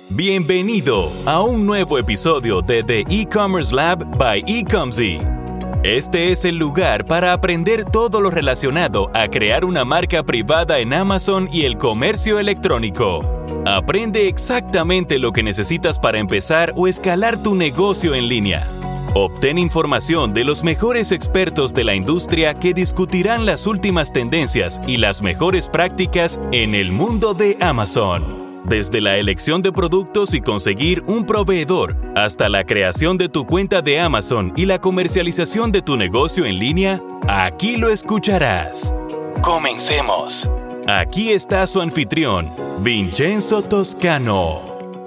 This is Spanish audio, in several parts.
Bienvenido a un nuevo episodio de The E-Commerce Lab by Ecomzy. Este es el lugar para aprender todo lo relacionado a crear una marca privada en Amazon y el comercio electrónico. Aprende exactamente lo que necesitas para empezar o escalar tu negocio en línea. Obtén información de los mejores expertos de la industria que discutirán las últimas tendencias y las mejores prácticas en el mundo de Amazon. Desde la elección de productos y conseguir un proveedor, hasta la creación de tu cuenta de Amazon y la comercialización de tu negocio en línea, aquí lo escucharás. ¡Comencemos! Aquí está su anfitrión, Vincenzo Toscano.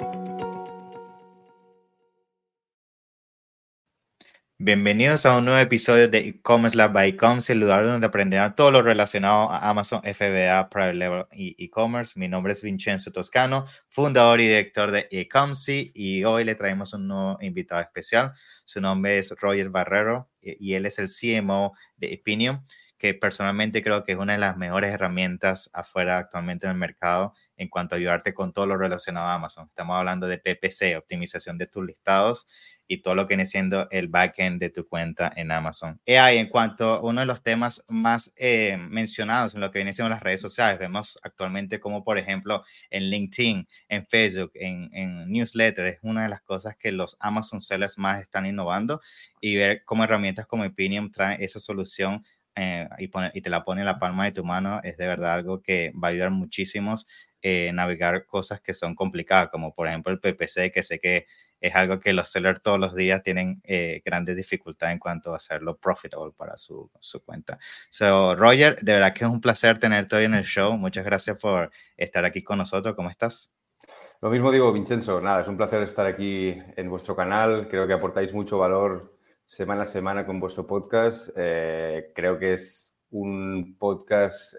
Bienvenidos a un nuevo episodio de E-Commerce Lab by Ecomzy, el lugar donde aprenderán todo lo relacionado a Amazon FBA, Private Label y E-Commerce. Mi nombre es Vincenzo Toscano, fundador y director de Ecomzy, y hoy le traemos un nuevo invitado especial. Su nombre es Roger Barrero y él es el CMO de Epinium, que personalmente creo que es una de las mejores herramientas afuera actualmente en el mercado en cuanto a ayudarte con todo lo relacionado a Amazon. Estamos hablando de PPC, optimización de tus listados, y todo lo que viene siendo el backend de tu cuenta en Amazon. AI, en cuanto a uno de los temas más mencionados en lo que viene siendo las redes sociales, vemos actualmente como, por ejemplo, en LinkedIn, en Facebook, en newsletter, es una de las cosas que los Amazon sellers más están innovando, y ver cómo herramientas como Epinium traen esa solución y te la pone en la palma de tu mano es de verdad algo que va a ayudar muchísimos navegar cosas que son complicadas, como por ejemplo el PPC, que sé que es algo que los sellers todos los días tienen grandes dificultades en cuanto a hacerlo profitable para su cuenta. So, Roger, de verdad que es un placer tenerte hoy en el show. Muchas gracias por estar aquí con nosotros. ¿Cómo estás? Lo mismo digo, Vincenzo. Nada, es un placer estar aquí en vuestro canal. Creo que aportáis mucho valor semana a semana con vuestro podcast. Creo que es un podcast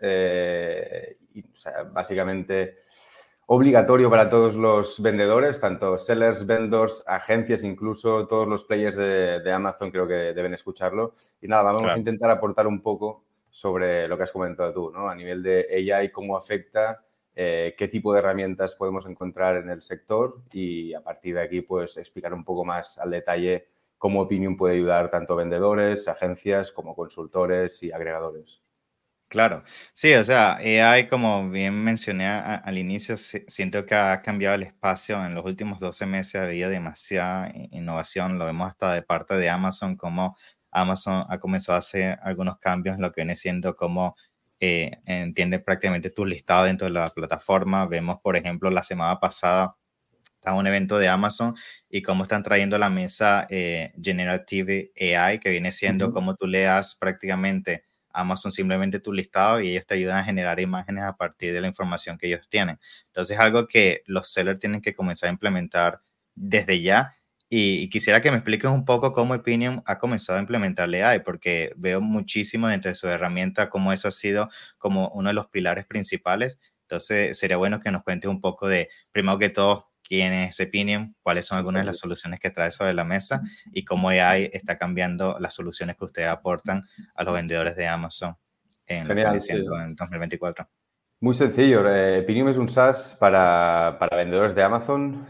básicamente obligatorio para todos los vendedores, tanto sellers, vendors, agencias, incluso todos los players de Amazon creo que deben escucharlo. Y nada, vamos a intentar aportar un poco sobre lo que has comentado tú, ¿no? A nivel de AI, cómo afecta, qué tipo de herramientas podemos encontrar en el sector, y a partir de aquí pues explicar un poco más al detalle cómo Epinium puede ayudar tanto a vendedores, agencias como consultores y agregadores. Claro, sí, o sea, AI, como bien mencioné al inicio, siento que ha cambiado el espacio. En los últimos 12 meses había demasiada innovación, lo vemos hasta de parte de Amazon, como Amazon ha comenzado a hacer algunos cambios en lo que viene siendo cómo entiende prácticamente tu listado dentro de la plataforma. Vemos, por ejemplo, la semana pasada a un evento de Amazon y cómo están trayendo a la mesa Generative AI, que viene siendo como tú le das prácticamente a Amazon simplemente tu listado y ellos te ayudan a generar imágenes a partir de la información que ellos tienen. Entonces es algo que los sellers tienen que comenzar a implementar desde ya, y quisiera que me expliques un poco cómo Epinium ha comenzado a implementar AI, porque veo muchísimo dentro de su herramienta cómo eso ha sido como uno de los pilares principales. Entonces sería bueno que nos cuentes un poco de, primero que todo, quién es Epinium, cuáles son algunas de las soluciones que trae sobre la mesa y cómo AI está cambiando las soluciones que ustedes aportan a los vendedores de Amazon en lo que viene siendo en 2024. Muy sencillo. Epinium es un SaaS para vendedores de Amazon.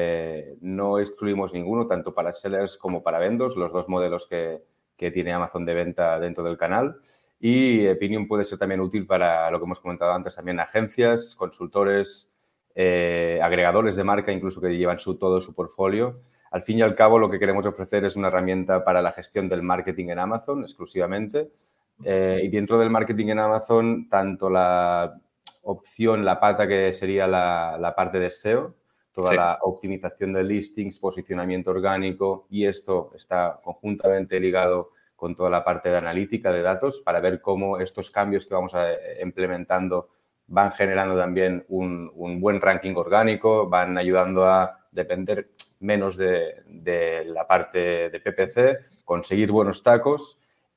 No excluimos ninguno, tanto para sellers como para vendors, los dos modelos que tiene Amazon de venta dentro del canal. Y Epinium puede ser también útil para lo que hemos comentado antes, también agencias, consultores, agregadores de marca, incluso que llevan todo su portfolio. Al fin y al cabo, lo que queremos ofrecer es una herramienta para la gestión del marketing en Amazon exclusivamente. Y dentro del marketing en Amazon, tanto la opción, la pata que sería la parte de SEO, toda la optimización de listings, posicionamiento orgánico, y esto está conjuntamente ligado con toda la parte de analítica de datos para ver cómo estos cambios que vamos implementando van generando también un buen ranking orgánico, van ayudando a depender menos de la parte de PPC, conseguir buenos tacos.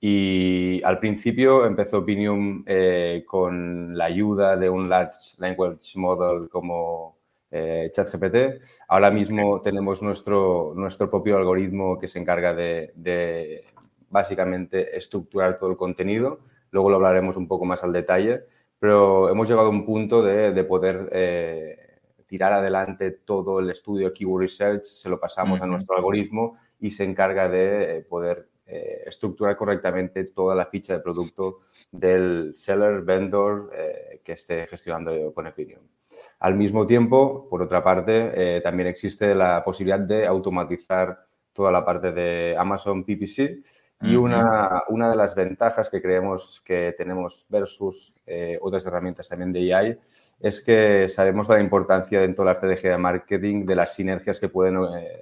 Y al principio empezó Epinium con la ayuda de un Large Language Model como ChatGPT. Ahora mismo tenemos nuestro propio algoritmo que se encarga de básicamente estructurar todo el contenido. Luego lo hablaremos un poco más al detalle, pero hemos llegado a un punto de poder tirar adelante todo el estudio de Keyword Research, se lo pasamos a nuestro algoritmo y se encarga de poder estructurar correctamente toda la ficha de producto del seller, vendor que esté gestionando con Epinium. Al mismo tiempo, por otra parte, también existe la posibilidad de automatizar toda la parte de Amazon PPC y una de las ventajas que creemos que tenemos versus otras herramientas también de AI es que sabemos la importancia dentro de la estrategia de marketing de las sinergias que pueden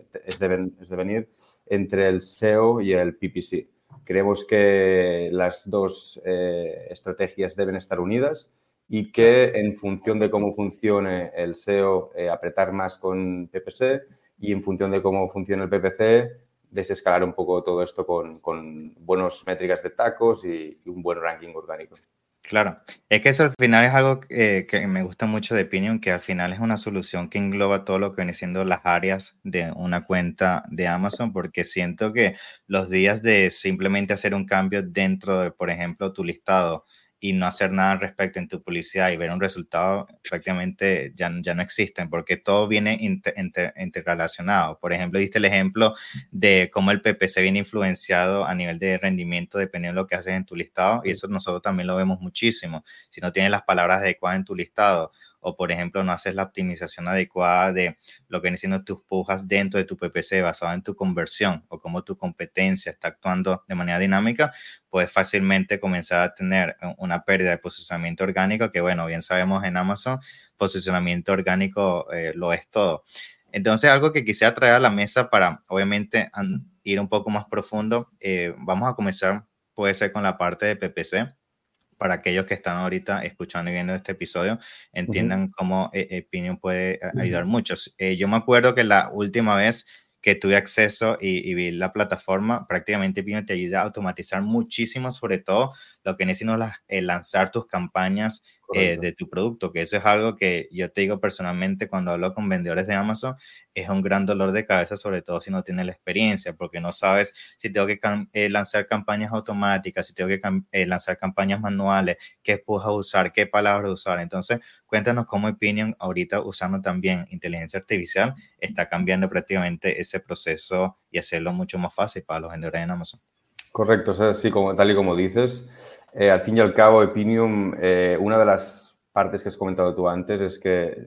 esdevenir entre el SEO y el PPC. Creemos que las dos estrategias deben estar unidas y que en función de cómo funcione el SEO, apretar más con PPC y en función de cómo funcione el PPC, desescalar un poco todo esto con buenas métricas de tacos y un buen ranking orgánico. Claro, es que eso al final es algo que me gusta mucho de Opinion, que al final es una solución que engloba todo lo que viene siendo las áreas de una cuenta de Amazon, porque siento que los días de simplemente hacer un cambio dentro de, por ejemplo, tu listado y no hacer nada al respecto en tu publicidad y ver un resultado prácticamente ya no existen, porque todo viene interrelacionado. Por ejemplo, diste el ejemplo de cómo el PPC viene influenciado a nivel de rendimiento dependiendo de lo que haces en tu listado, y eso nosotros también lo vemos muchísimo. Si no tienes las palabras adecuadas en tu listado, o por ejemplo no haces la optimización adecuada de lo que vienen siendo tus pujas dentro de tu PPC basado en tu conversión o cómo tu competencia está actuando de manera dinámica, puedes fácilmente comenzar a tener una pérdida de posicionamiento orgánico, que bueno, bien sabemos en Amazon, posicionamiento orgánico lo es todo. Entonces, algo que quisiera traer a la mesa para, obviamente, ir un poco más profundo, vamos a comenzar, puede ser con la parte de PPC, para aquellos que están ahorita escuchando y viendo este episodio, entiendan cómo Opinion puede ayudar mucho. Yo me acuerdo que la última vez que tuve acceso y vi la plataforma, prácticamente Opinion te ayuda a automatizar muchísimo, sobre todo lo que necesito lanzar tus campañas de tu producto, que eso es algo que yo te digo personalmente cuando hablo con vendedores de Amazon, es un gran dolor de cabeza, sobre todo si no tienes la experiencia, porque no sabes si tengo que lanzar campañas automáticas, si tengo que lanzar campañas manuales, qué puedo usar, qué palabras usar. Entonces, cuéntanos cómo Opinion ahorita usando también inteligencia artificial está cambiando prácticamente ese proceso y hacerlo mucho más fácil para los vendedores en Amazon. Correcto, o sea, sí, tal y como dices, al fin y al cabo, Epinium, una de las partes que has comentado tú antes es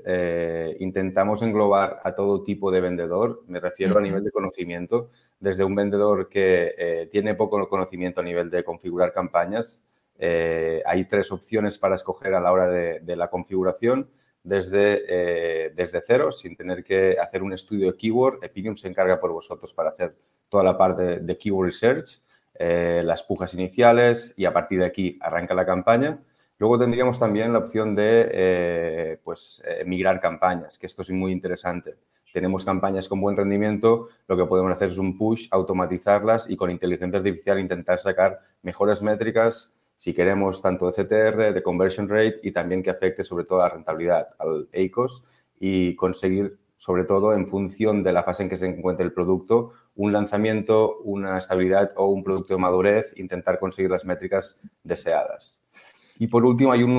que intentamos englobar a todo tipo de vendedor, me refiero a nivel de conocimiento, desde un vendedor que tiene poco conocimiento a nivel de configurar campañas. Hay 3 opciones para escoger a la hora de la configuración, desde cero, sin tener que hacer un estudio de keyword. Epinium se encarga por vosotros para hacer toda la parte de keyword research, las pujas iniciales, y a partir de aquí arranca la campaña. Luego tendríamos también la opción de migrar campañas, que esto es muy interesante. Tenemos campañas con buen rendimiento, lo que podemos hacer es un push, automatizarlas y con inteligencia artificial intentar sacar mejores métricas, si queremos, tanto de CTR, de conversion rate, y también que afecte sobre todo a la rentabilidad, al ACOS, y conseguir, sobre todo en función de la fase en que se encuentre el producto, un lanzamiento, una estabilidad o un producto de madurez, intentar conseguir las métricas deseadas. Y por último, hay un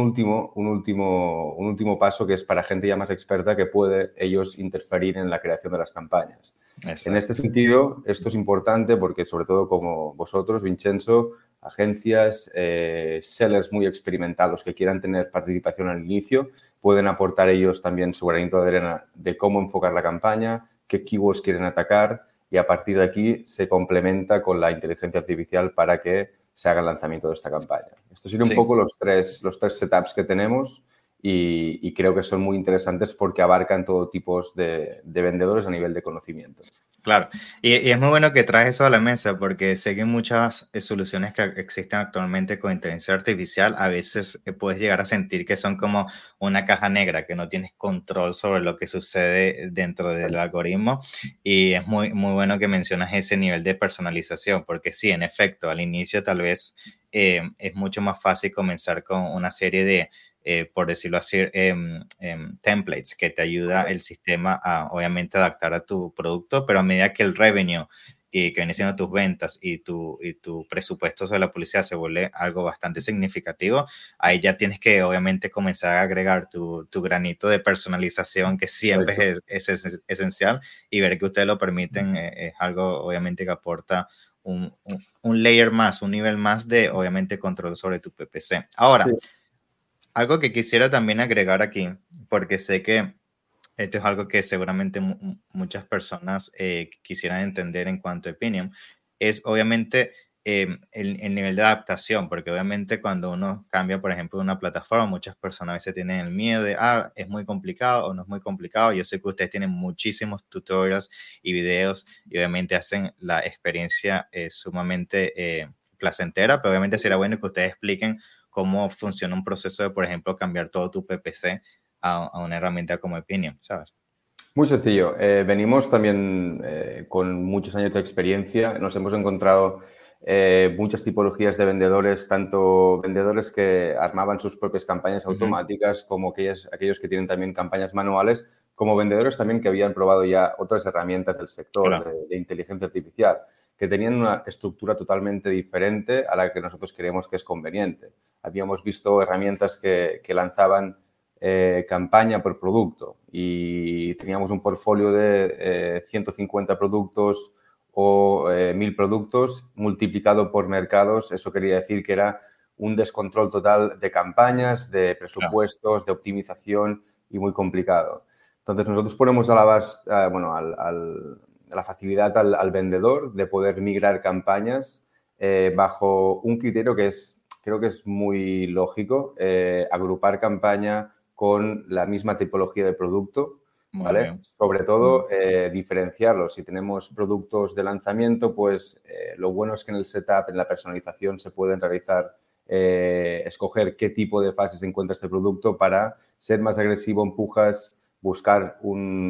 último paso que es para gente ya más experta que puede ellos interferir en la creación de las campañas. Exacto. En este sentido, esto es importante porque, sobre todo como vosotros, Vincenzo, agencias, sellers muy experimentados que quieran tener participación al inicio, pueden aportar ellos también su granito de arena de cómo enfocar la campaña, qué keywords quieren atacar, y a partir de aquí se complementa con la inteligencia artificial para que se haga el lanzamiento de esta campaña. Estos serían un poco los tres setups que tenemos y creo que son muy interesantes porque abarcan todo tipo de vendedores a nivel de conocimiento. Claro, y es muy bueno que traes eso a la mesa porque sé que muchas soluciones que existen actualmente con inteligencia artificial a veces puedes llegar a sentir que son como una caja negra, que no tienes control sobre lo que sucede dentro del algoritmo, y es muy bueno que mencionas ese nivel de personalización porque sí, en efecto, al inicio tal vez es mucho más fácil comenzar con una serie de por decirlo así, templates que te ayuda el sistema a, obviamente, adaptar a tu producto, pero a medida que el revenue y que viene siendo tus ventas y tu presupuesto sobre la publicidad se vuelve algo bastante significativo, ahí ya tienes que obviamente comenzar a agregar tu granito de personalización que siempre es esencial, y ver que ustedes lo permiten es algo obviamente que aporta un layer más, un nivel más de obviamente control sobre tu PPC. Ahora, algo que quisiera también agregar aquí, porque sé que esto es algo que seguramente muchas personas quisieran entender en cuanto a Opinium, es obviamente el nivel de adaptación, porque obviamente cuando uno cambia, por ejemplo, una plataforma, muchas personas a veces tienen el miedo de, es muy complicado o no es muy complicado. Yo sé que ustedes tienen muchísimos tutorials y videos y obviamente hacen la experiencia sumamente placentera, pero obviamente sería bueno que ustedes expliquen cómo funciona un proceso de, por ejemplo, cambiar todo tu PPC a una herramienta como Opinium, ¿sabes? Muy sencillo. Venimos también con muchos años de experiencia. Nos hemos encontrado muchas tipologías de vendedores, tanto vendedores que armaban sus propias campañas automáticas, como aquellos que tienen también campañas manuales, como vendedores también que habían probado ya otras herramientas del sector de inteligencia artificial, que tenían una estructura totalmente diferente a la que nosotros creemos que es conveniente. Habíamos visto herramientas que lanzaban campaña por producto y teníamos un portfolio de 150 productos o 1000 productos multiplicado por mercados. Eso quería decir que era un descontrol total de campañas, de presupuestos, de optimización y muy complicado. Entonces, nosotros ponemos a la facilidad al vendedor de poder migrar campañas bajo un criterio que creo que es muy lógico, agrupar campaña con la misma tipología de producto, ¿vale? Sobre todo, diferenciarlos. Si tenemos productos de lanzamiento, pues lo bueno es que en el setup, en la personalización, se pueden realizar, escoger qué tipo de fase se encuentra este producto para ser más agresivo en pujas, buscar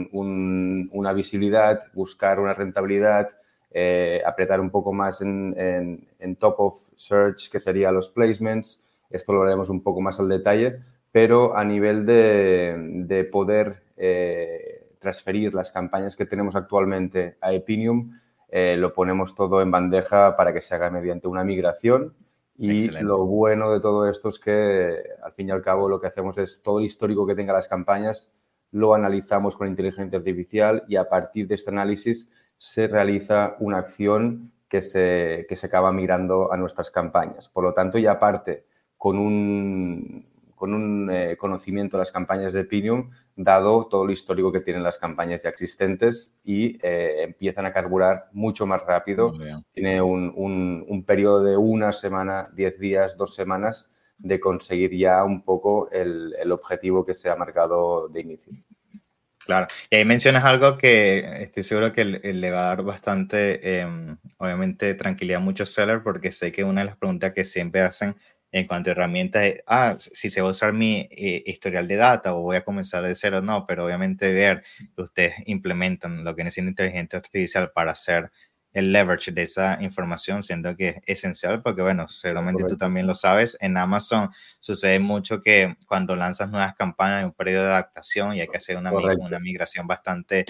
una visibilidad, buscar una rentabilidad, apretar un poco más en top of search, que serían los placements. Esto lo haremos un poco más al detalle, pero a nivel de poder transferir las campañas que tenemos actualmente a Opinium, lo ponemos todo en bandeja para que se haga mediante una migración. Y excelente. Lo bueno de todo esto es que, al fin y al cabo, lo que hacemos es todo el histórico que tenga las campañas, lo analizamos con inteligencia artificial y a partir de este análisis se realiza una acción que se acaba migrando a nuestras campañas. Por lo tanto, ya aparte, con un conocimiento de las campañas de Opinium, dado todo el histórico que tienen las campañas ya existentes y empiezan a carburar mucho más rápido. Tiene un periodo de una semana, 10 días, 2 semanas de conseguir ya un poco el objetivo que se ha marcado de inicio. Claro, y ahí mencionas algo que estoy seguro que le va a dar bastante, obviamente, tranquilidad a muchos sellers, porque sé que una de las preguntas que siempre hacen en cuanto a herramientas es, si se va a usar mi historial de data o voy a comenzar de cero, no, pero obviamente ver que ustedes implementan lo que viene siendo inteligencia artificial para hacer el leverage de esa información, siendo que es esencial, porque bueno, seguramente tú también lo sabes, en Amazon sucede mucho que cuando lanzas nuevas campañas hay un periodo de adaptación y hay que hacer una migración bastante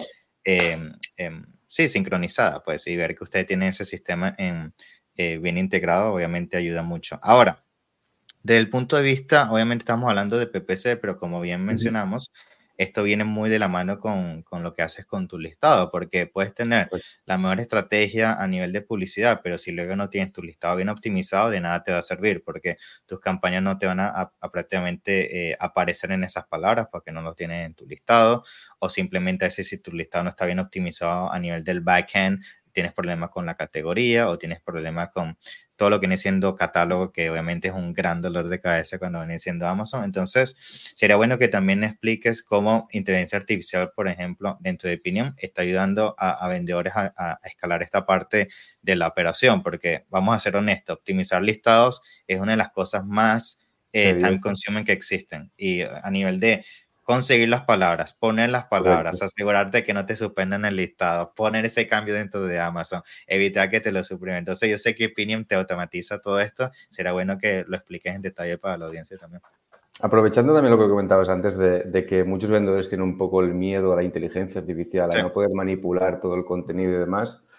sincronizada, pues, y ver que ustedes tienen ese sistema bien integrado, obviamente ayuda mucho. Ahora, desde el punto de vista, obviamente estamos hablando de PPC, pero como bien mencionamos, esto viene muy de la mano con lo que haces con tu listado, porque puedes tener la mejor estrategia a nivel de publicidad, pero si luego no tienes tu listado bien optimizado, de nada te va a servir, porque tus campañas no te van a prácticamente aparecer en esas palabras porque no los tienes en tu listado, o simplemente a veces si tu listado no está bien optimizado a nivel del backend, tienes problemas con la categoría o tienes problemas con todo lo que viene siendo catálogo, que obviamente es un gran dolor de cabeza cuando viene siendo Amazon. Entonces, sería bueno que también expliques cómo inteligencia artificial, por ejemplo, dentro de Opinium, está ayudando a vendedores a escalar esta parte de la operación, porque vamos a ser honestos, optimizar listados es una de las cosas más time consuming que existen. Y a nivel de conseguir las palabras, poner las palabras, asegurarte que no te suspendan el listado, poner ese cambio dentro de Amazon, evitar que te lo supriman. Entonces, yo sé que Opinium te automatiza todo esto. Será bueno que lo expliques en detalle para la audiencia también. Aprovechando también lo que comentabas antes de que muchos vendedores tienen un poco el miedo a la inteligencia artificial, a no poder manipular todo el contenido y demás,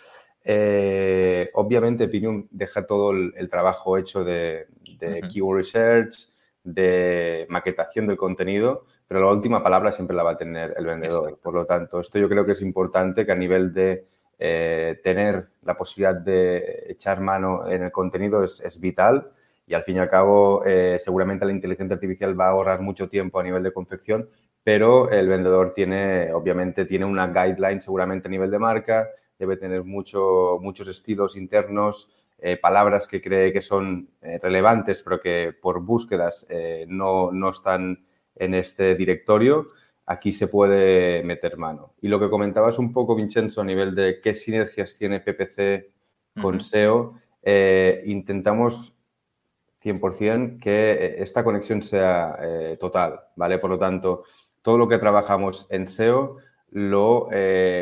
Obviamente, Opinium deja todo el trabajo hecho de keyword research, de maquetación del contenido, pero la última palabra siempre la va a tener el vendedor. Exacto. Por lo tanto, esto yo creo que es importante que a nivel de tener la posibilidad de echar mano en el contenido es vital y al fin y al cabo seguramente la inteligencia artificial va a ahorrar mucho tiempo a nivel de confección, pero el vendedor obviamente tiene una guideline seguramente a nivel de marca, debe tener muchos estilos internos, palabras que cree que son relevantes, pero que por búsquedas no están en este directorio. Aquí se puede meter mano. Y lo que comentabas un poco, Vincenzo, a nivel de qué sinergias tiene PPC con SEO, intentamos 100% que esta conexión sea total, ¿vale? Por lo tanto, todo lo que trabajamos en SEO lo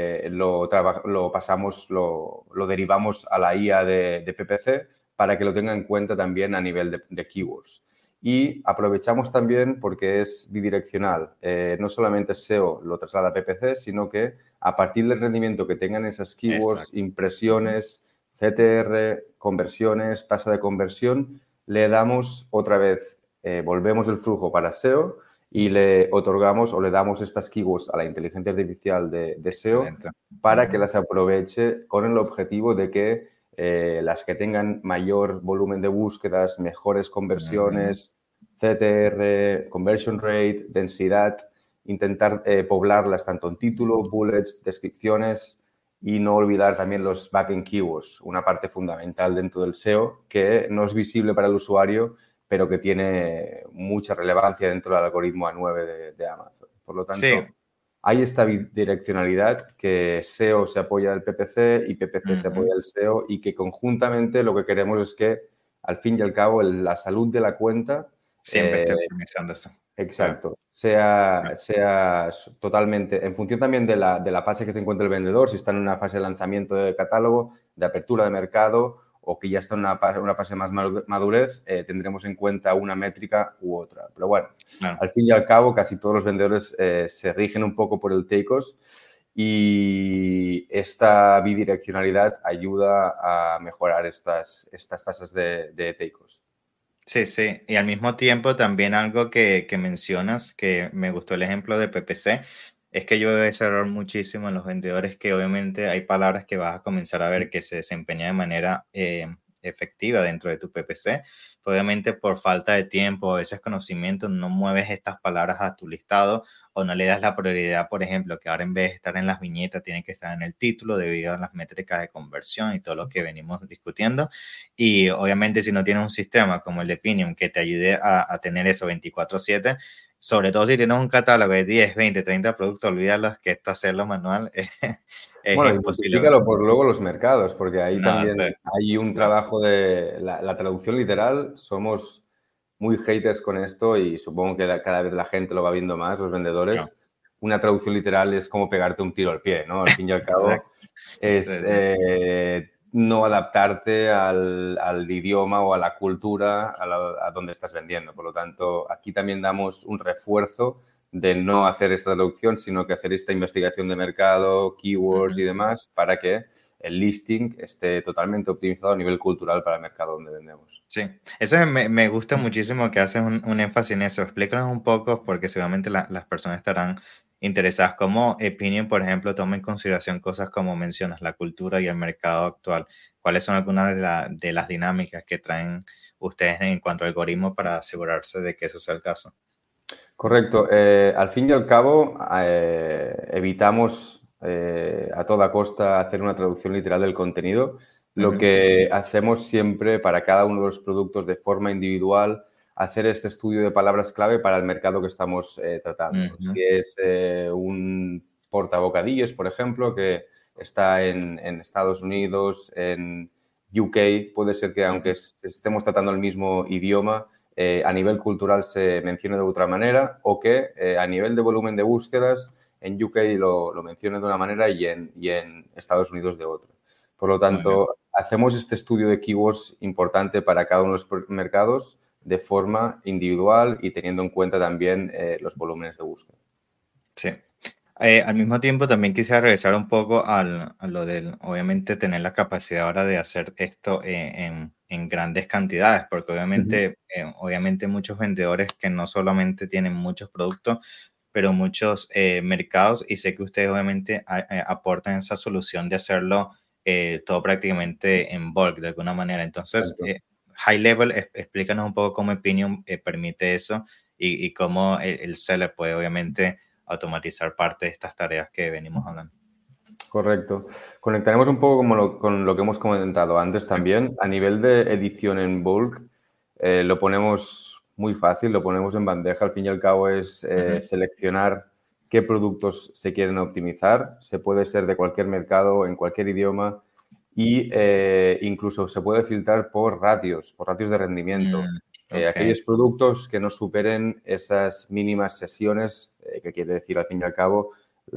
pasamos, lo derivamos a la IA de PPC para que lo tenga en cuenta también a nivel de keywords. Y aprovechamos también porque es bidireccional. No solamente SEO lo traslada a PPC, sino que a partir del rendimiento que tengan esas keywords, Exacto. impresiones, CTR, conversiones, tasa de conversión, le damos otra vez, volvemos el flujo para SEO y le otorgamos o le damos estas keywords a la inteligencia artificial de SEO Excelente. para que las aproveche con el objetivo de que las que tengan mayor volumen de búsquedas, mejores conversiones, CTR, conversion rate, densidad, intentar poblarlas tanto en título, bullets, descripciones y no olvidar también los backend keywords, una parte fundamental dentro del SEO que no es visible para el usuario, pero que tiene mucha relevancia dentro del algoritmo A9 de Amazon. Por lo tanto, Sí. hay esta bidireccionalidad que SEO se apoya al PPC y PPC se apoya al SEO y que conjuntamente lo que queremos es que, al fin y al cabo, la salud de la cuenta Siempre estoy optimizando eso. exacto. Claro. Sea totalmente, en función también de la fase que se encuentra el vendedor, si está en una fase de lanzamiento de catálogo, de apertura de mercado o que ya está en una fase más madurez, tendremos en cuenta una métrica u otra. Pero bueno, Claro. al fin y al cabo, casi todos los vendedores se rigen un poco por el take-cost y esta bidireccionalidad ayuda a mejorar estas tasas de take-cost. Sí, sí. Y al mismo tiempo también algo que mencionas, que me gustó el ejemplo de PPC, es que yo veo ese error muchísimo en los vendedores, que obviamente hay palabras que vas a comenzar a ver que se desempeñan de manera efectiva dentro de tu PPC. Obviamente por falta de tiempo, a veces conocimiento, no mueves estas palabras a tu listado o no le das la prioridad, por ejemplo, que ahora en vez de estar en las viñetas, tiene que estar en el título debido a las métricas de conversión y todo lo que venimos discutiendo. Y obviamente si no tienes un sistema como el de Pinium que te ayude a tener eso 24/7, sobre todo si tienes un catálogo de 10, 20, 30 productos, olvídalos, que esto hacerlo manual es Bueno, y imposible. multiplícalo por luego los mercados, porque ahí No, también sé, hay un claro. trabajo de la traducción literal. Somos muy haters con esto y supongo que cada vez la gente lo va viendo más, los vendedores. Claro. Una traducción literal es como pegarte un tiro al pie, ¿no? Al fin y al cabo Exacto. es Sí, sí. no adaptarte al idioma o a la cultura a donde estás vendiendo. Por lo tanto, aquí también damos un refuerzo de no hacer esta traducción, sino que hacer esta investigación de mercado, keywords y demás, para que el listing esté totalmente optimizado a nivel cultural para el mercado donde vendemos. Sí, eso me gusta muchísimo que haces un énfasis en eso. Explícanos un poco, porque seguramente las personas estarán interesadas. ¿Cómo Opinion, por ejemplo, toma en consideración cosas como mencionas, la cultura y el mercado actual? ¿Cuáles son algunas de las dinámicas que traen ustedes en cuanto al algoritmo para asegurarse de que eso sea el caso? Correcto. Al fin y al cabo, evitamos a toda costa hacer una traducción literal del contenido. Lo que hacemos siempre para cada uno de los productos de forma individual, hacer este estudio de palabras clave para el mercado que estamos tratando. Si es un portabocadillos, por ejemplo, que está en Estados Unidos, en UK, puede ser que aunque estemos tratando el mismo idioma, a nivel cultural se mencione de otra manera o que a nivel de volumen de búsquedas en UK lo mencione de una manera y en Estados Unidos de otra. Por lo Muy bien. tanto, hacemos este estudio de keywords importante para cada uno de los mercados de forma individual y teniendo en cuenta también los volúmenes de búsqueda. Sí. Al mismo tiempo, también quisiera regresar un poco a lo del, obviamente, tener la capacidad ahora de hacer esto en grandes cantidades, porque Ujú. obviamente muchos vendedores que no solamente tienen muchos productos, pero muchos mercados, y sé que ustedes obviamente aportan esa solución de hacerlo todo prácticamente en bulk de alguna manera. Entonces, Exacto. high level, explícanos un poco cómo Opinion permite eso y cómo el seller puede obviamente automatizar parte de estas tareas que venimos hablando. Correcto. Conectaremos un poco con lo que hemos comentado antes también. A nivel de edición en bulk, lo ponemos muy fácil, lo ponemos en bandeja. Al fin y al cabo es seleccionar qué productos se quieren optimizar. Se puede ser de cualquier mercado, en cualquier idioma y incluso se puede filtrar por ratios de rendimiento. Ok, Aquellos productos que no superen esas mínimas sesiones, que quiere decir al fin y al cabo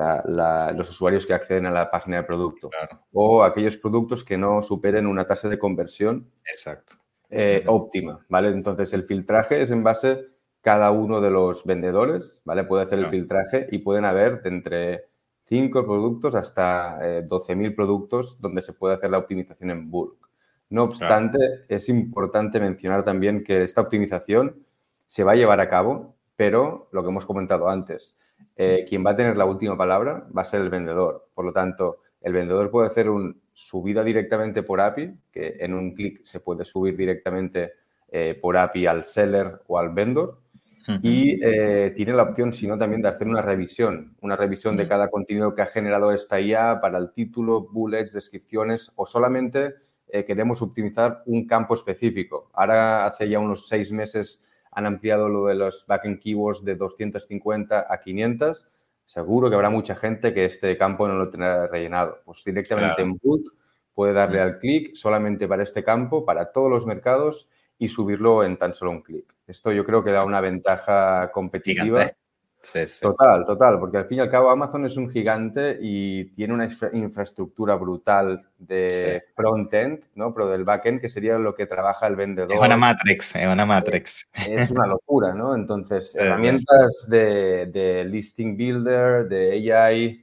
los usuarios que acceden a la página de producto, claro, o aquellos productos que no superen una tasa de conversión exacto. Ujú, óptima, ¿vale? Entonces, el filtraje es en base cada uno de los vendedores, ¿vale? Puede hacer el claro, filtraje y pueden haber de entre 5 productos hasta 12.000 productos donde se puede hacer la optimización en bulk. No claro. obstante, es importante mencionar también que esta optimización se va a llevar a cabo, pero lo que hemos comentado antes, quien va a tener la última palabra va a ser el vendedor. Por lo tanto, el vendedor puede hacer una subida directamente por API, que en un clic se puede subir directamente por API al seller o al vendor. Ujú, Y tiene la opción, si no, también de hacer una revisión de mm, cada contenido que ha generado esta IA para el título, bullets, descripciones, o solamente queremos optimizar un campo específico. Ahora, hace ya unos 6 meses, han ampliado lo de los backend keywords de 250 a 500. Seguro que habrá mucha gente que este campo no lo tendrá rellenado. Pues directamente claro. en bulk puede darle Mm, al clic solamente para este campo, para todos los mercados y subirlo en tan solo un clic. Esto yo creo que da una ventaja competitiva gigantesco. Sí, sí, total, total, porque al fin y al cabo Amazon es un gigante y tiene una infraestructura brutal sí. de front-end, ¿no? Pero del back-end, que sería lo que trabaja el Es una vendedor, Matrix, es una Matrix. es una locura, ¿no? Entonces, Sí, sí. herramientas de Listing Builder, de AI,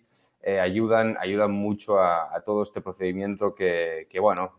ayudan mucho a todo este procedimiento bueno,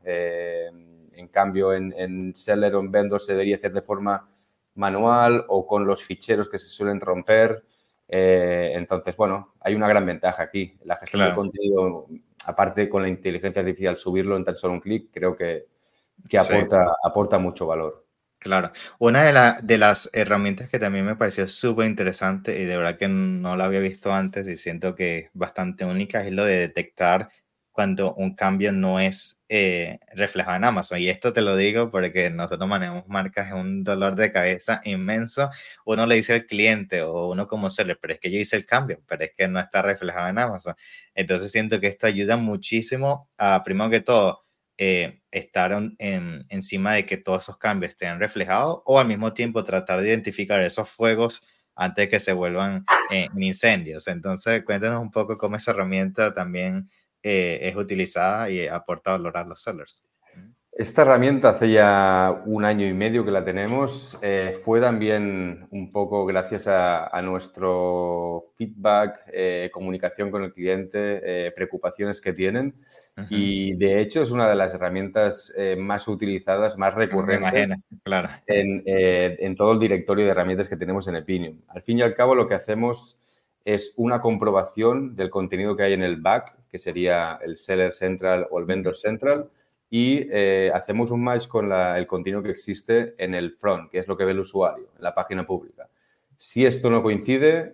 en cambio en Seller o en Vendor se debería hacer de forma manual o con los ficheros que se suelen romper. Entonces, bueno, hay una gran ventaja aquí. La gestión del Claro, contenido, aparte con la inteligencia artificial, subirlo en tan solo un clic, creo que sí. aporta mucho valor. Claro, una de las herramientas que también me pareció súper interesante y de verdad que no la había visto antes y siento que es bastante única es lo de detectar cuando un cambio no es reflejado en Amazon. Y esto te lo digo porque nosotros manejamos marcas, es un dolor de cabeza inmenso. Uno le dice al cliente o uno como seller, pero es que yo hice el cambio, pero es que no está reflejado en Amazon. Entonces siento que esto ayuda muchísimo a, primero que todo, estar encima de que todos esos cambios estén reflejados o al mismo tiempo tratar de identificar esos fuegos antes de que se vuelvan en incendios. Entonces, cuéntanos un poco cómo esa herramienta también es utilizada y aporta valor a los sellers. Esta herramienta hace ya 1 año y medio que la tenemos. Fue también un poco gracias a nuestro feedback, comunicación con el cliente, preocupaciones que tienen. Ujú. Y de hecho es una de las herramientas más utilizadas, más Me imagino, recurrentes claro. en todo el directorio de herramientas que tenemos en Epinium. Al fin y al cabo, lo que hacemos es una comprobación del contenido que hay en el back, que sería el Seller Central o el Ujú. Vendor Central, y hacemos un match con el contenido que existe en el front, que es lo que ve el usuario, en la página pública. Si esto no coincide,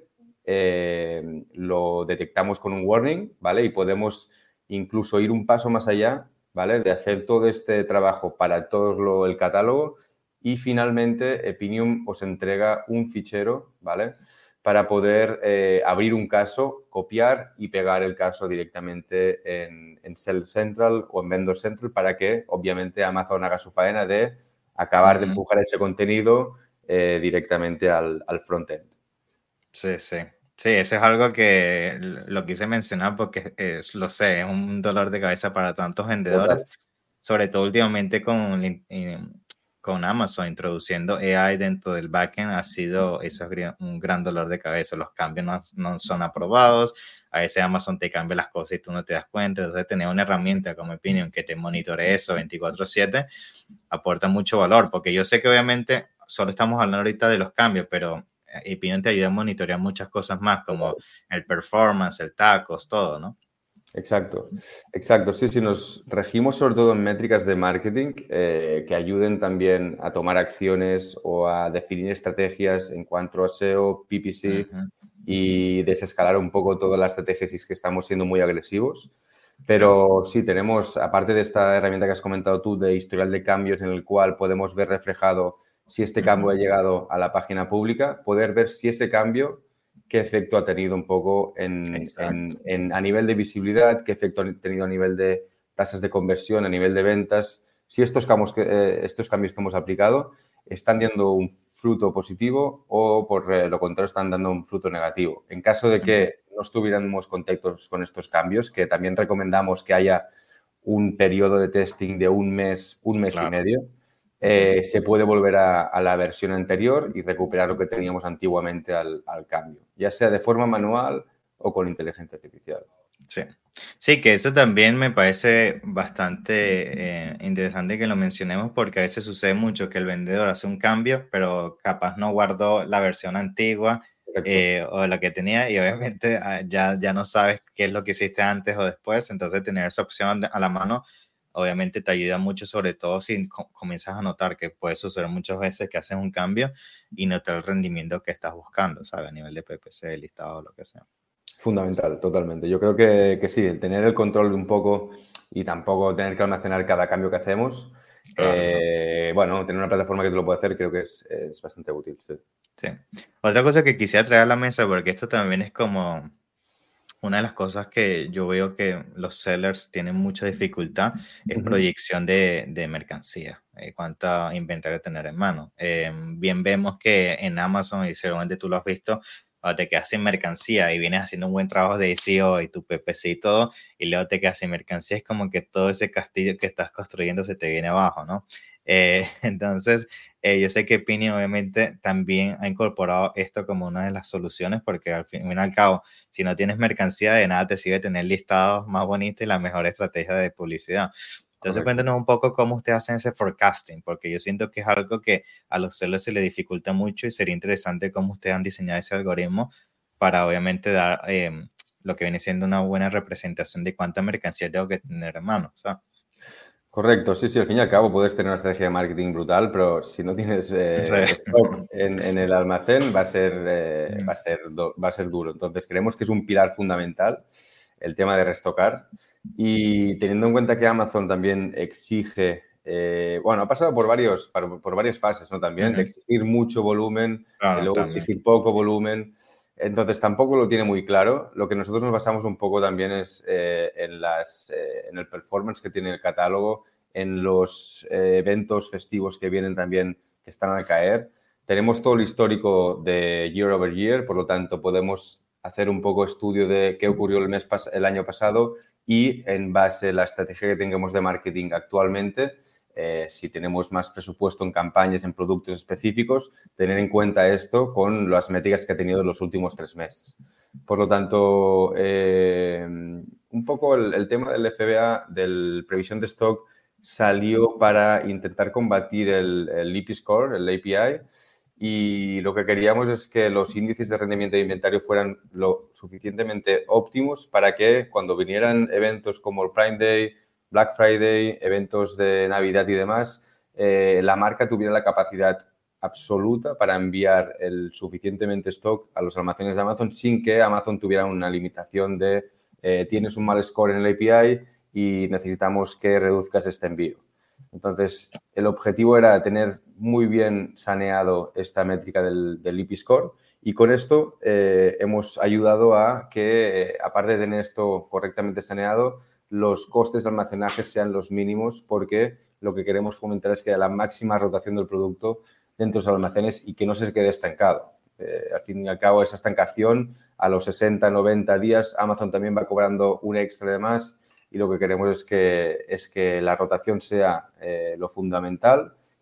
lo detectamos con un warning, ¿vale? Y podemos incluso ir un paso más allá, ¿vale? De hacer todo este trabajo para todo el catálogo y finalmente Epinium os entrega un fichero, ¿vale? Para poder abrir un caso, copiar y pegar el caso directamente en Sell Central o en Vendor Central para que, obviamente, Amazon haga su faena de acabar de Ujú. empujar ese contenido directamente al frontend. Sí, sí. Sí, eso es algo que lo quise mencionar porque lo sé, es un dolor de cabeza para tantos Total. vendedores, sobre todo últimamente con con Amazon introduciendo AI dentro del backend ha sido un gran dolor de cabeza. Los cambios no son aprobados. A veces Amazon te cambia las cosas y tú no te das cuenta. Entonces, tener una herramienta como Opinion que te monitoree eso 24/7 aporta mucho valor, porque yo sé que obviamente solo estamos hablando ahorita de los cambios, pero Opinion te ayuda a monitorear muchas cosas más, como el performance, el tacos, todo, ¿no? Exacto. Sí, nos regimos sobre todo en métricas de marketing que ayuden también a tomar acciones o a definir estrategias en cuanto a SEO, PPC y desescalar un poco todas las estrategias que estamos siendo muy agresivos. Pero sí, tenemos, aparte de esta herramienta que has comentado tú, de historial de cambios en el cual podemos ver reflejado si este cambio ha llegado a la página pública, poder ver si ese cambio qué efecto ha tenido un poco a nivel de visibilidad, qué efecto ha tenido a nivel de tasas de conversión, a nivel de ventas, si estos cambios que hemos aplicado están dando un fruto positivo o, por lo contrario, están dando un fruto negativo. En caso de que no estuviéramos contentos con estos cambios, que también recomendamos que haya un periodo de testing de un mes y medio, se puede volver a la versión anterior y recuperar lo que teníamos antiguamente al cambio, ya sea de forma manual o con inteligencia artificial. Sí, que eso también me parece bastante interesante que lo mencionemos, porque a veces sucede mucho que el vendedor hace un cambio, pero capaz no guardó la versión antigua o la que tenía, y obviamente ya no sabes qué es lo que hiciste antes o después. Entonces tener esa opción a la mano obviamente te ayuda mucho, sobre todo si comienzas a notar que puede suceder muchas veces que haces un cambio y notar el rendimiento que estás buscando, ¿sabes? A nivel de PPC, listado, lo que sea. Fundamental, totalmente. Yo creo que sí, el tener el control un poco y tampoco tener que almacenar cada cambio que hacemos. Bueno, tener una plataforma que te lo puede hacer creo que es bastante útil. Sí. Otra cosa que quisiera traer a la mesa, porque esto también es como una de las cosas que yo veo que los sellers tienen mucha dificultad, es proyección de mercancía, cuánto inventario tener en mano. Bien vemos que en Amazon, y seguramente tú lo has visto, te quedas sin mercancía y vienes haciendo un buen trabajo de SEO y tu PPC y todo, y luego te quedas sin mercancía, es como que todo ese castillo que estás construyendo se te viene abajo, ¿no? Entonces, yo sé que Pini obviamente también ha incorporado esto como una de las soluciones, porque al fin y al cabo, si no tienes mercancía, de nada te sirve tener listados más bonitos y la mejor estrategia de publicidad. Entonces, cuéntanos un poco cómo ustedes hacen ese forecasting, porque yo siento que es algo que a los sellers se les dificulta mucho y sería interesante cómo ustedes han diseñado ese algoritmo para obviamente dar lo que viene siendo una buena representación de cuánta mercancía tengo que tener en mano, ¿sabes? Correcto, sí, al fin y al cabo puedes tener una estrategia de marketing brutal, pero si no tienes stock en el almacén va a ser duro. Entonces, creemos que es un pilar fundamental el tema de restocar, y teniendo en cuenta que Amazon también exige, ha pasado por varias fases, ¿no? También de exigir mucho volumen, de luego exigir poco volumen. Entonces, tampoco lo tiene muy claro. Lo que nosotros nos basamos un poco también es en el performance que tiene el catálogo, en los eventos festivos que vienen también, que están a caer. Tenemos todo el histórico de year over year, por lo tanto, podemos hacer un poco estudio de qué ocurrió el año pasado y, en base a la estrategia que tengamos de marketing actualmente, si tenemos más presupuesto en campañas, en productos específicos, tener en cuenta esto con las métricas que ha tenido en los últimos 3 meses. Por lo tanto, un poco el tema del FBA, del previsión de stock, salió para intentar combatir el EP Score, el API, y lo que queríamos es que los índices de rendimiento de inventario fueran lo suficientemente óptimos para que cuando vinieran eventos como el Prime Day, Black Friday, eventos de Navidad y demás, la marca tuviera la capacidad absoluta para enviar el suficientemente stock a los almacenes de Amazon sin que Amazon tuviera una limitación de tienes un mal score en el API y necesitamos que reduzcas este envío. Entonces, el objetivo era tener muy bien saneado esta métrica del EP Score, y con esto hemos ayudado a que, aparte de tener esto correctamente saneado, los costes de almacenaje sean los mínimos, porque lo que queremos fomentar es que haya la máxima rotación del producto dentro de los almacenes y que no se quede estancado. Al fin y al cabo, esa estancación a los 60, 90 días, Amazon también va cobrando un extra de más, y lo que queremos es que la rotación sea lo fundamental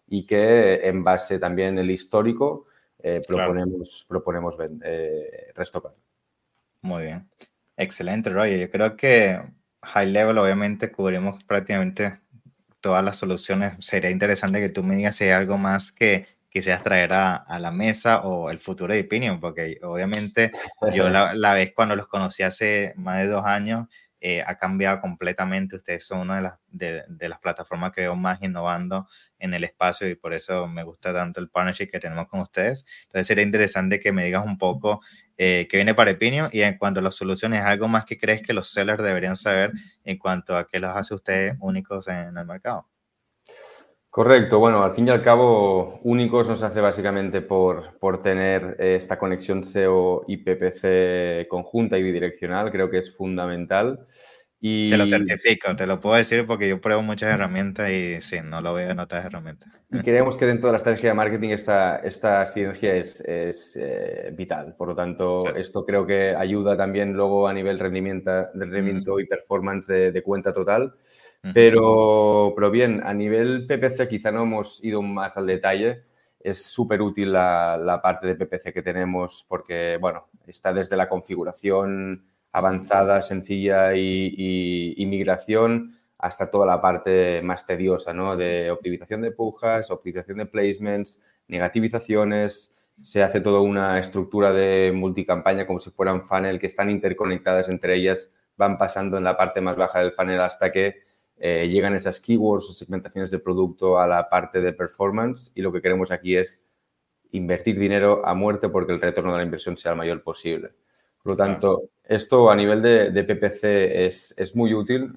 y que en base también el histórico Claro. proponemos restocar. Muy bien. Excelente, Roger. Yo creo que high level, obviamente, cubrimos prácticamente todas las soluciones. Sería interesante que tú me digas si hay algo más que quisieras traer a la mesa o el futuro de Opinion, porque obviamente yo la vez cuando los conocí hace más de 2 años, ha cambiado completamente. Ustedes son una de las plataformas que veo más innovando en el espacio y por eso me gusta tanto el partnership que tenemos con ustedes. Entonces sería interesante que me digas un poco qué viene para Opinion y en cuanto a las soluciones, ¿algo más que crees que los sellers deberían saber en cuanto a qué los hace ustedes únicos en el mercado? Correcto. Bueno, al fin y al cabo, únicos nos hace básicamente por tener esta conexión SEO y PPC conjunta y bidireccional. Creo que es fundamental. Te lo Y certifico, te lo puedo decir porque yo pruebo muchas herramientas y sí, no lo veo en otras herramientas. creemos que dentro de la estrategia de marketing esta sinergia es vital. Por lo tanto, Yes. esto creo que ayuda también luego a nivel rendimiento y performance de cuenta total. Pero bien, a nivel PPC quizá no hemos ido más al detalle. Es súper útil la parte de PPC que tenemos porque, bueno, está desde la configuración avanzada, sencilla y migración hasta toda la parte más tediosa, ¿no? De optimización de pujas, optimización de placements, negativizaciones. Se hace toda una estructura de multicampaña como si fueran funnel que están interconectadas entre ellas, van pasando en la parte más baja del funnel hasta que llegan esas keywords o segmentaciones de producto a la parte de performance y lo que queremos aquí es invertir dinero a muerte porque el retorno de la inversión sea el mayor posible. Por lo tanto, esto a nivel de PPC es muy útil.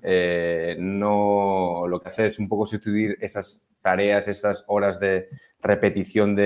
No, lo que hace es un poco sustituir esas tareas, esas horas de repetición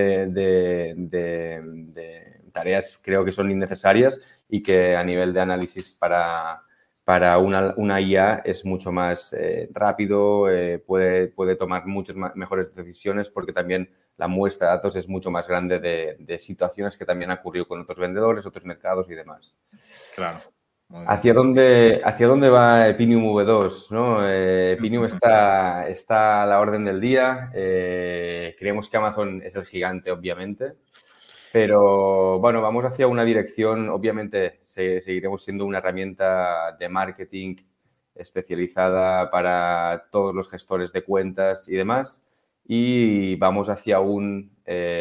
de tareas creo que son innecesarias y que a nivel de análisis para una IA es mucho más rápido, puede tomar muchas mejores decisiones porque también la muestra de datos es mucho más grande de situaciones que también ha ocurrido con otros vendedores, otros mercados y demás. Claro. ¿Hacia dónde va Epinium V2? ¿No? Epinium está a la orden del día. Creemos que Amazon es el gigante, obviamente. Pero bueno, vamos hacia una dirección, obviamente seguiremos siendo una herramienta de marketing especializada para todos los gestores de cuentas y demás. Y vamos hacia un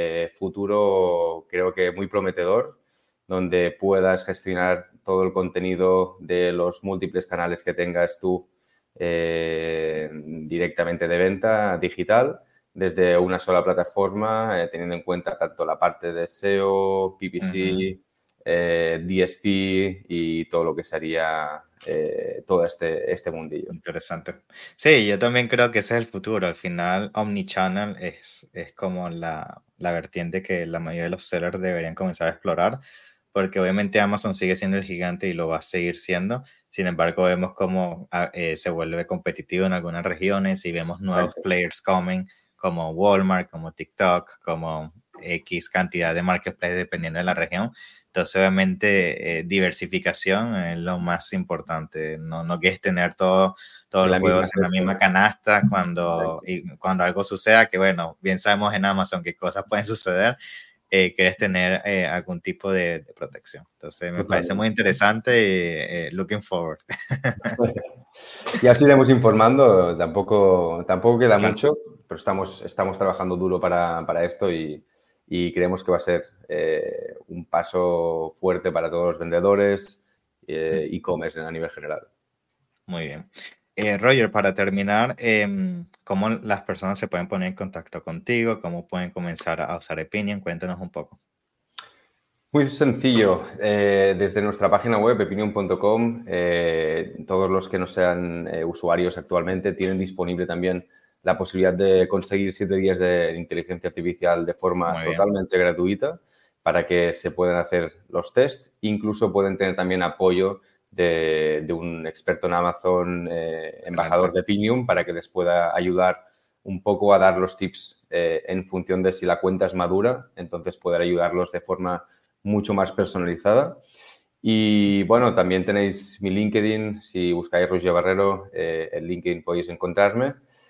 futuro, creo que muy prometedor, donde puedas gestionar todo el contenido de los múltiples canales que tengas tú directamente de venta digital desde una sola plataforma, teniendo en cuenta tanto la parte de SEO, PPC, DSP y todo lo que sería todo este mundillo. Interesante. Sí, yo también creo que ese es el futuro. Al final, Omnichannel es como la vertiente que la mayoría de los sellers deberían comenzar a explorar, porque obviamente Amazon sigue siendo el gigante y lo va a seguir siendo. Sin embargo, vemos cómo se vuelve competitivo en algunas regiones y vemos nuevos players coming, como Walmart, como TikTok, como X cantidad de marketplaces dependiendo de la región. Entonces, obviamente, diversificación es lo más importante. No quieres tener todos los huevos en la misma canasta cuando algo suceda, que bueno, bien sabemos en Amazon que cosas pueden suceder, quieres tener algún tipo de protección. Entonces, me parece muy interesante y looking forward. Ya os iremos informando, tampoco queda mucho, pero estamos trabajando duro para esto y creemos que va a ser un paso fuerte para todos los vendedores e-commerce a nivel general. Muy bien. Roger, para terminar, ¿cómo las personas se pueden poner en contacto contigo? ¿Cómo pueden comenzar a usar Opinion? Cuéntanos un poco. Muy sencillo. Desde nuestra página web, epinion.com, todos los que no sean usuarios actualmente tienen disponible también la posibilidad de conseguir 7 días de inteligencia artificial de forma totalmente gratuita para que se puedan hacer los tests. Incluso pueden tener también apoyo de un experto en Amazon, embajador de Epinium, para que les pueda ayudar un poco a dar los tips en función de si la cuenta es madura, entonces poder ayudarlos de forma mucho más personalizada. Y bueno, también tenéis mi LinkedIn, si buscáis Roger Barrero, en LinkedIn podéis encontrarme.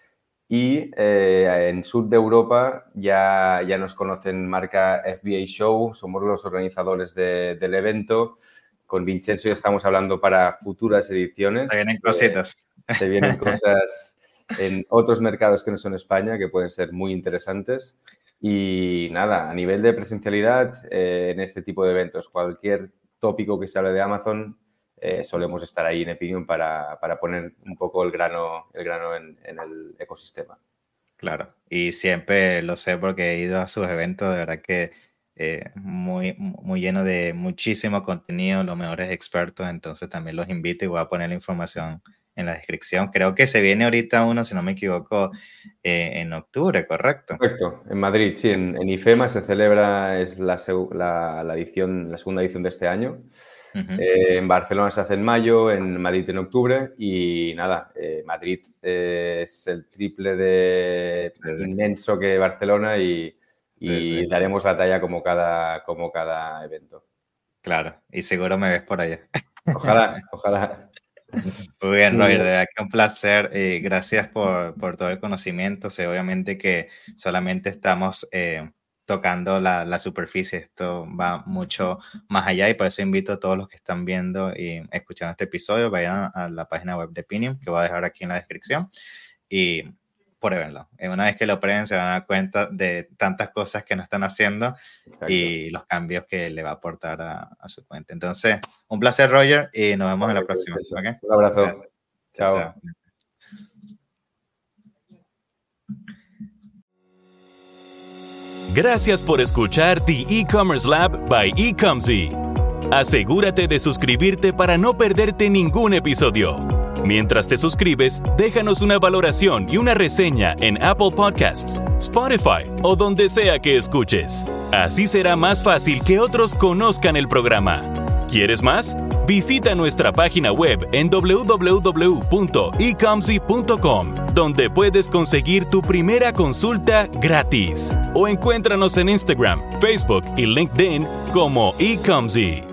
Y en sur de Europa ya nos conocen marca FBA Show, somos los organizadores del evento. Con Vincenzo ya estamos hablando para futuras ediciones. Se vienen cositas. Se vienen cosas en otros mercados que no son España que pueden ser muy interesantes. Y nada, a nivel de presencialidad en este tipo de eventos, cualquier tópico que se hable de Amazon, solemos estar ahí en Epinium para poner un poco el grano en el ecosistema. Claro, y siempre lo sé porque he ido a sus eventos, de verdad que muy lleno de muchísimo contenido, los mejores expertos, entonces también los invito y voy a poner la información en la descripción. Creo que se viene ahorita uno, si no me equivoco, en octubre, ¿correcto? Correcto, en Madrid, sí, en IFEMA se celebra, es la segunda edición de este año. Uh-huh. En Barcelona se hace en mayo, en Madrid en octubre y nada, Madrid es el triple de inmenso que Barcelona y daremos la talla como cada evento. Claro, y seguro me ves por allá. Ojalá. Muy bien, Roger, de verdad que un placer y gracias por todo el conocimiento. Sé obviamente que solamente estamos tocando la superficie, esto va mucho más allá y por eso invito a todos los que están viendo y escuchando este episodio, vayan a la página web de Epinium que voy a dejar aquí en la descripción y pruébenlo. Una vez que lo prueben se van a dar cuenta de tantas cosas que no están haciendo. Exacto. Y los cambios que le va a aportar a su cuenta. Entonces, un placer, Roger, y nos vemos en la próxima. ¿Okay? Un abrazo. Gracias. Chao. Gracias por escuchar The E-Commerce Lab by Ecomzy. Asegúrate de suscribirte para no perderte ningún episodio. Mientras te suscribes, déjanos una valoración y una reseña en Apple Podcasts, Spotify o donde sea que escuches. Así será más fácil que otros conozcan el programa. ¿Quieres más? Visita nuestra página web en www.ecomzy.com, donde puedes conseguir tu primera consulta gratis. O encuéntranos en Instagram, Facebook y LinkedIn como Ecomzy.